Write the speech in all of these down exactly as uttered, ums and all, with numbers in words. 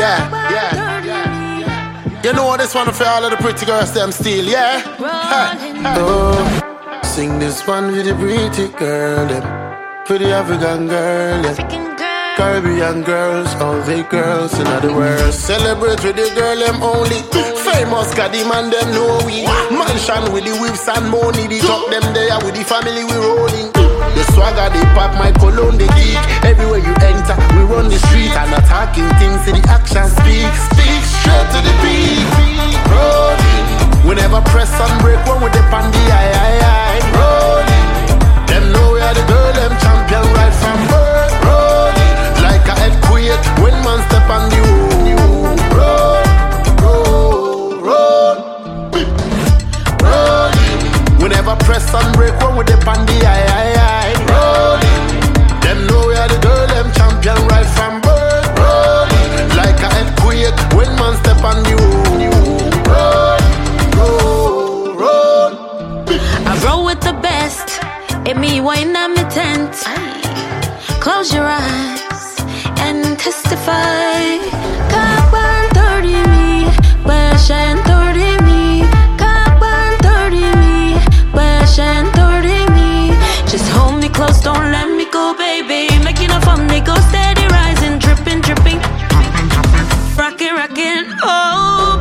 yeah, yeah, yeah. You know this one for all of the pretty girls, them still, yeah? Hey. Oh, sing this one with the pretty girl, them. For the African girl, yeah. Caribbean girls, all the girls in the world. Celebrate with the girl, them only. Famous, cause the man, them know we. Mansion with the whips and money. The top them there with the family we rolling. The swagger, they pop my cologne, they geek. Everywhere you enter, we run the street and attacking things, see the action speak. Speak straight to the beat. Rolling. We never press and break when we dip on the eye, eye, eye. Rolling. Them know we are the girl, them champion right from birth. Rolling. Like a earthquake when man step on the road. Roll, roll, roll. Rolling. We never press and break when we dip on the eye, eye, eye. Rolling. Them know we are the girl, them champion right from birth. Rolling. Like a earthquake when man step on the road. Roll, roll, roll. I roll with the best. It me wine on my tent. Close your eyes and testify. Cop one thirty me, Bash and thirty me. Cop one thirty me, Bash and thirty me. Just hold me close, don't let me go, baby. Making a fun, they go steady rising, dripping, dripping, rockin', rockin', oh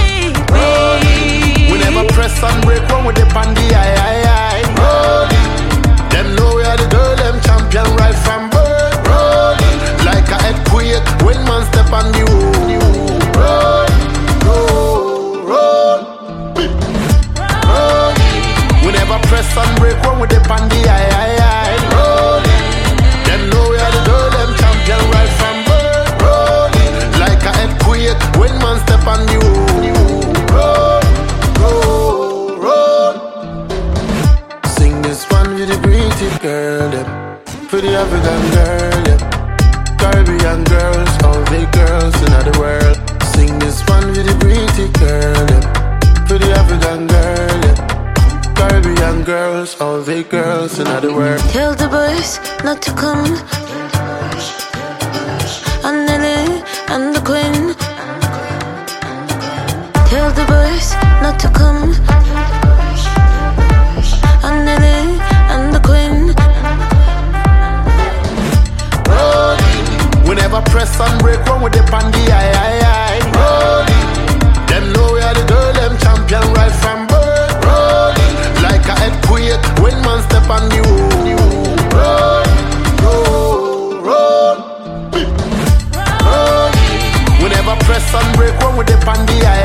baby. We never press and break when we dip on the eye, eye, eye. Rolling. Them know we are the girl, them champion right from birth. Rolling. Like a earthquake when man step on the road. Roll, roll, roll. Rolling. We never press and break when we dip on the eye, eye, eye. Rolling. Them know we are the girl, them champion right from birth. Rolling. Like a earthquake when man step on the road. Roll, roll, roll. Sing this one with the pretty girl, them. For the African girl, yeah. Caribbean girls, all the girls in the world. Sing this one with the pretty girl, yeah. For the African girl, yeah. Caribbean girls, all the girls in the world. Tell the boys not to come. And Nelly and the Queen. Tell the boys not to come. And Nelly and the Queen. We never press and break when we dip on the eye, eye, eye. Rolling. Them know we are the girl, them champion right from birth. Rolling. Like a earthquake when man step on the road. Roll, roll, roll. Rolling. We never press and break when we dip on the eye.